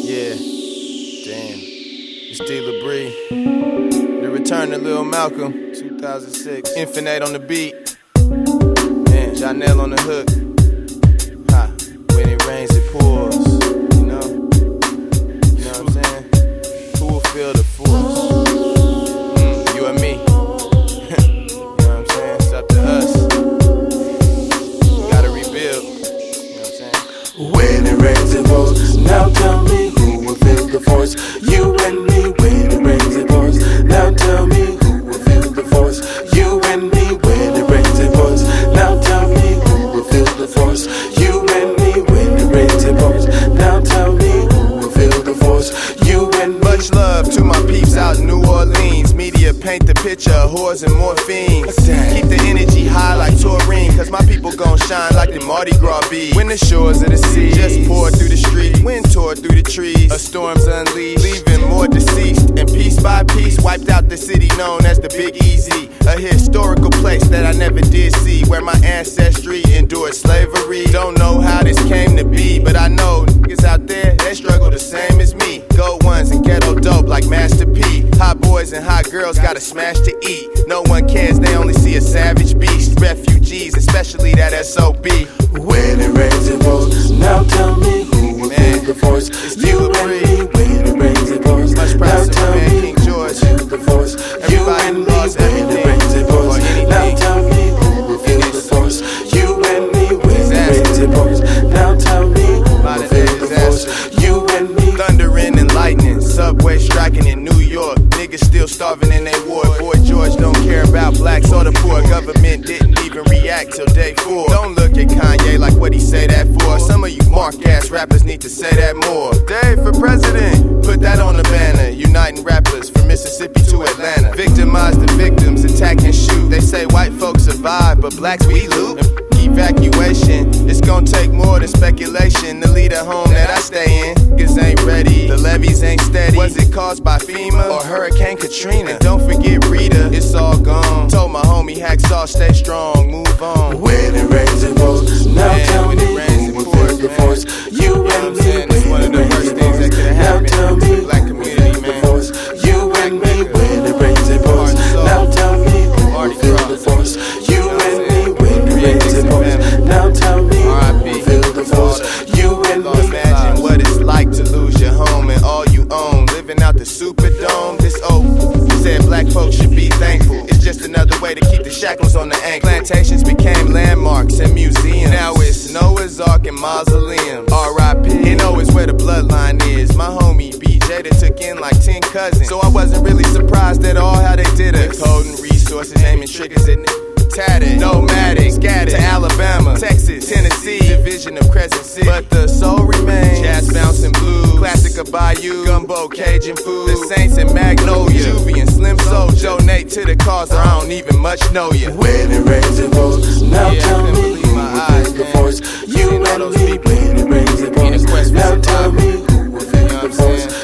Yeah, damn. It's D. LaBrie. The Return of Lil Malcolm, 2006. Infinite on the beat. Man, Janelle on the hook. Ha, when it rains, it pours. You know what I'm saying? Who will feel the force? You and me. You know what I'm saying? It's up to us. We gotta rebuild. You know what I'm saying? When it rains, it pours. Now tell me who will feel the force. You and me. When it rains, it pours. Now tell me who will feel the force. You and me. When it rains, it pours. Now tell me who will feel the force. You and me. When it rains, it pours. Now tell me who will feel the force. You and me. Much love to my peeps out in New Orleans. Media paint the picture of whores and morphine. Keep the energy high like taurine, cause my people gon' shine like the Mardi Gras bees. When the shores of the sea just pour through the street, wind tore through the trees, a storm's unleashed, leaving more deceased. And piece by piece wiped out the city known as the Big Easy. A historical place that I never did see, where my ancestry endured slavery. Don't know how this came to be, but I know niggas out there, they struggle the same as me. Gold ones and ghetto dope like Master P. Hot boys and hot girls gotta smash to eat. No one cares, they only see a savage beast. Refugees, especially that SOB. When it rains, it pours. Now tell me who will feel the force. It's You and me. When it rains, it pours. Much Now proud to tell my man me King who George. will feel the force. You Everybody and who me. lost When everything it rains, it pours. or anything. Now tell me who will feel the force. You and me. When it rains, it pours. Now tell me who will feel the force. You and me. Thundering and lightning, subway striking in New York. Niggas still starving in they ward. Boy George don't care about blacks or the poor. Government didn't even react till day 4. Don't look at Kanye like what he say that for. Some of you mark-ass rappers need to say that more. Dave for president, put that on the banner. Uniting rappers from Mississippi to Atlanta. Victimize the victims, attack and shoot. They say white folks survive, but blacks we loot. Evacuation, it's gonna take more than speculation to lead a home that I stay in. Niggas ain't ready, the levees ain't steady. Was it caused by FEMA or Hurricane Katrina? And don't forget Rita, it's all gone. Told my homie Hacksaw, stay strong, move on. When it rains, it pours. Now Man, tell when me it rains, who it will pours, feel the man. force. You You know what and I'm me. saying? It's one of the worst things that could have happened Now tell to me the black who will community, feel the man. force. You and me. When it rains, it pours. Now tell me who will feel the force. You and me. When it rains, it pours. Now tell me who will feel the force. You and me. Imagine what it's like to lose your home and all you own. Living out the Superdome, this oath said black folks should be thankful. It's just another way to keep the shackles on the ankle. Plantations became landmarks and museums. Now it's Noah's Ark and mausoleum. R.I.P. You know it's where the bloodline is. My homie BJ that took in like 10 cousins. So I wasn't really surprised at all how they did us. Coding resources, aiming triggers at tatted, nomadic, scattered to Alabama, Texas, Tennessee, division of Crescent City. But the soul remains jazz, bouncing blues, classic of Bayou, gumbo, Cajun food, the Saints and Magnolia, Juvie and Slim Soul. Donate to the cause or I don't even much know you. When it rains, it pours. Now Yeah, I tell couldn't me believe who my will eyes, feel the man. force. You Seeing all and those me. people When it rains, it in pours. the quest for Now tell survival. me who will You feel know the what I'm force. saying?